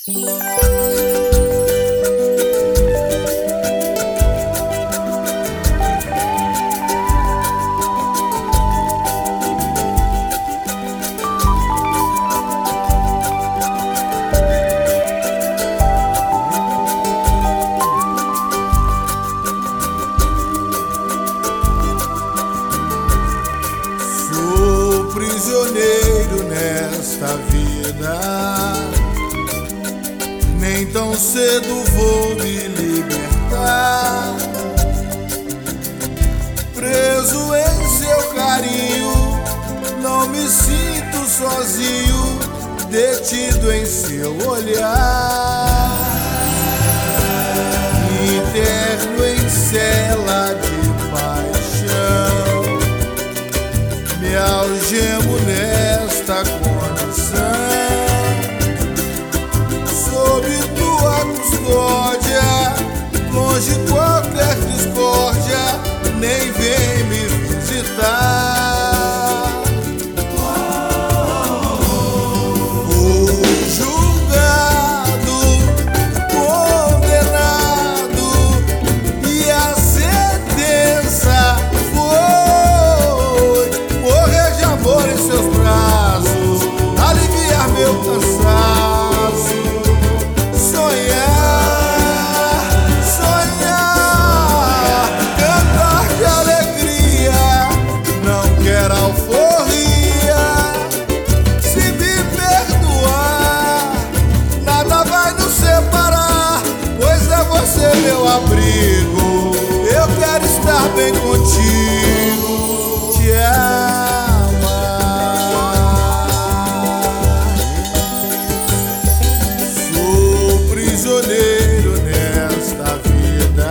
Sou prisioneiro nesta vida, nem tão cedo vou me libertar. Preso em seu carinho, não me sinto sozinho, detido em seu olhar. Interno em cela de paixão, me algemo nesta condição. Sob tua custódia, longe qualquer discórdia, nem vem me visitar. Fui julgado, condenado, e a sentença foi morrer de amor em seus braços, aliviar meu cansaço, sonhar, sonhar, cantar de alegria, não quero alforria. Se me perdoar, nada vai nos separar, pois é você meu abrigo. Eu quero estar bem contigo, te amar. Sou prisioneiro nesta vida,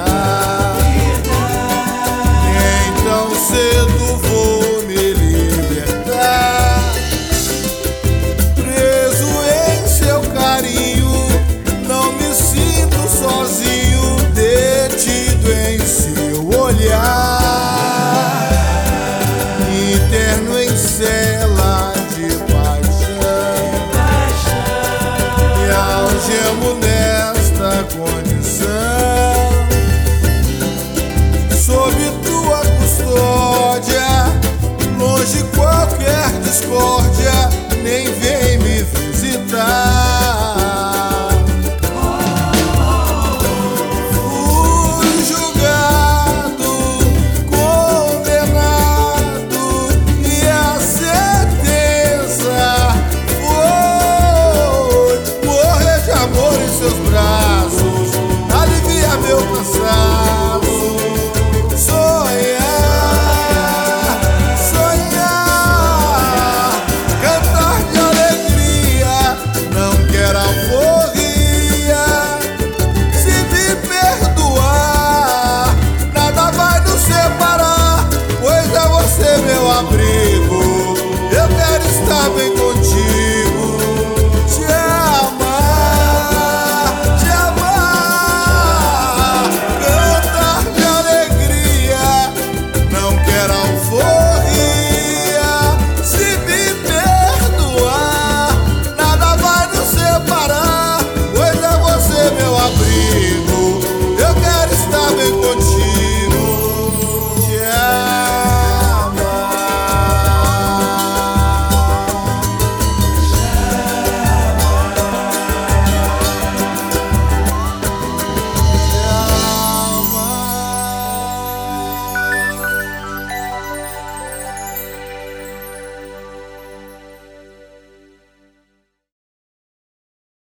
nem tão cedo vou me libertar. Preso em seu carinho, não me sinto sozinho, detido em seu olhar. Interno em cela de paixão, me algemo nesta condição. Sob tua custódia, longe qualquer discórdia, nem vem